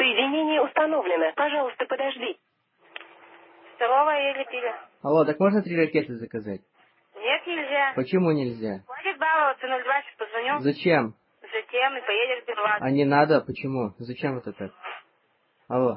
Соединение установлено. Пожалуйста, подожди. Столовая или пили? Алло, так можно 3 ракеты заказать? Нет, нельзя. Почему нельзя? Хватит баловаться, 02 сейчас позвоню. Зачем? Затем и поедешь без вас. А не надо, почему? Зачем это так? Алло.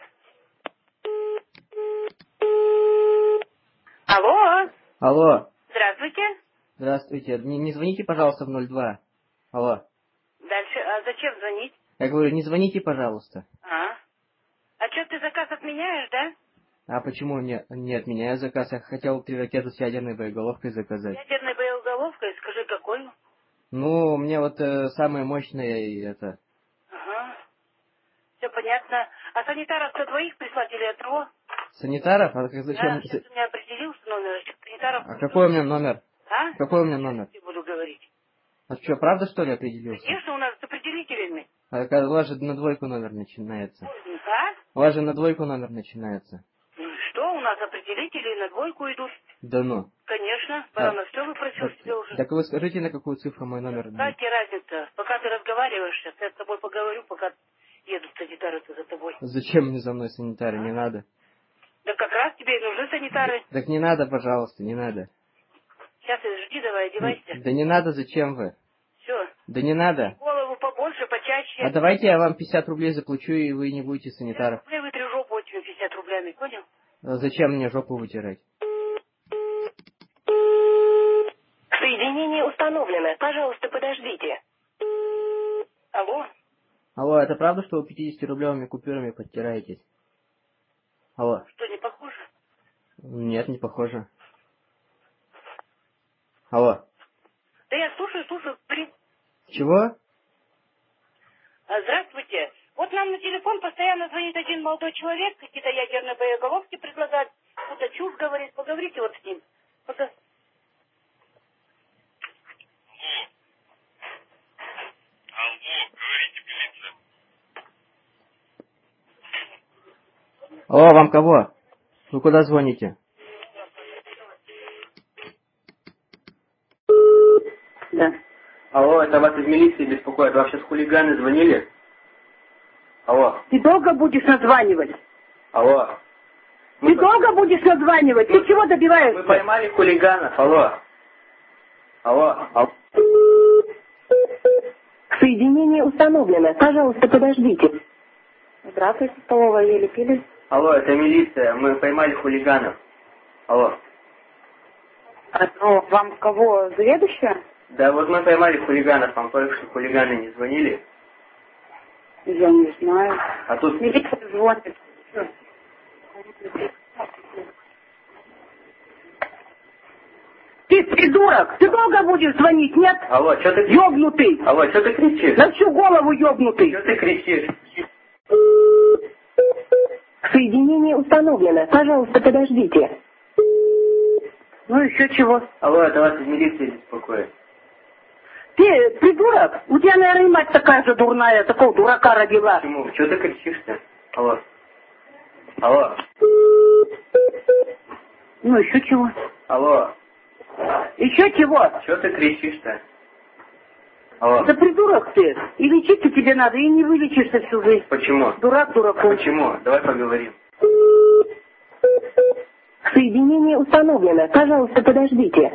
Алло. Алло. Здравствуйте. Здравствуйте. Не звоните, пожалуйста, в 02. Алло. Дальше, а зачем звонить? Я говорю, не звоните, пожалуйста. А что, ты заказ отменяешь, да? А почему не отменяю заказ? Я хотел 3 ракеты с ядерной боеголовкой заказать. Ядерной боеголовкой, скажи, какой? Ну, мне вот самое мощное и это... Ага. Все понятно. А санитаров-то двоих прислать или одного? Санитаров? А зачем? Да, сейчас у меня определился номер. Санитаров... А какой у меня номер? А? Какой у меня номер? Я буду говорить. А что, правда, что ли, определился? Конечно, у нас с определителями. А у вас же на 2 номер начинается. А? У вас же на 2 номер начинается. Ну что, у нас определители на 2 идут. Да ну. Конечно, пора на все выпросил себе уже. Так вы скажите, на какую цифру мой номер? Какая тебе разница? Пока ты разговариваешь, сейчас я с тобой поговорю, пока едут санитары-то за тобой. Зачем мне за мной санитары? Не надо. Да как раз тебе и нужны санитары. Так не надо, пожалуйста, не надо. Сейчас жди, давай, одевайся. Да не надо, зачем вы? Все. Да не надо. Голову побольше, почаще. А давайте я вам 50 рублей заплачу, и вы не будете санитаров. Я вытрю жопу этими 50 рублями, понял? А зачем мне жопу вытирать? Соединение установлено. Пожалуйста, подождите. Алло? Алло, это правда, что вы 50-рублевыми купюрами подтираетесь? Алло. Что, не похоже? Нет, не похоже. Алло. Да я слушаю. Чего? Здравствуйте. Вот нам на телефон постоянно звонит один молодой человек, какие-то ядерные боеголовки предлагает, какую-то чушь говорит. Поговорите вот с ним. Алло, вам кого? Вы куда звоните? Да. Алло, это вас из милиции беспокоит. Вам сейчас хулиганы звонили? Алло. Ты долго будешь названивать? Алло. Ты долго будешь названивать? Ты чего добиваешься? Мы поймали хулиганов. Алло. Алло. Соединение установлено. Пожалуйста, подождите. Здравствуйте, столовая ели пили. Алло, это милиция. Мы поймали хулиганов. Алло. Ну, вам кого, заведующая? Да вот мы поймали хулиганов. Вам только что хулиганы не звонили? Я не знаю. А тут... Милиция звонит. Ты придурок! Ты долго будешь звонить, нет? Алло, что ты... Ёбнутый! Алло, что ты кричишь? На всю голову ёбнутый! Что ты кричишь? Соединение установлено. Пожалуйста, подождите. Ну еще чего? Алло, это вас из милиции беспокоит. Ты придурок? У тебя, наверное, мать такая же дурная, такого дурака родила. Почему? Что ты кричишь-то? Алло. Алло. Ну еще чего? Алло. Еще чего? Что ты кричишь-то? Алло. Да придурок ты. И лечиться тебе надо, и не вылечишься всю жизнь. Почему? Дурак дураком. Почему? Давай поговорим. Соединение установлено. Пожалуйста, подождите.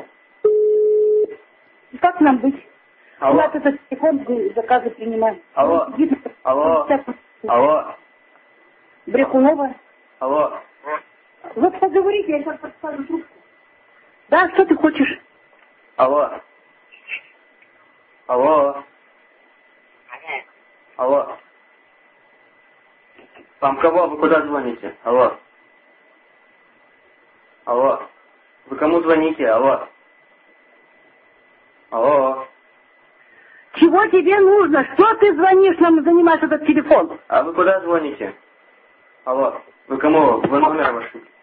Как нам быть? Алло. Я этот телефон заказы принимаю. Алло. Алло. Алло. Брекунова. Алло. Вот поговорите, я сейчас подскажу трубку. Да, что ты хочешь? Алло. Алло. Алло. Вам кого? Вы куда звоните? Алло. Алло. Вы кому звоните? Алло. Алло. Чего тебе нужно? Что ты звонишь нам, занимаешь этот телефон? А вы куда звоните? Алло. Вы кому? Вы номер ваш?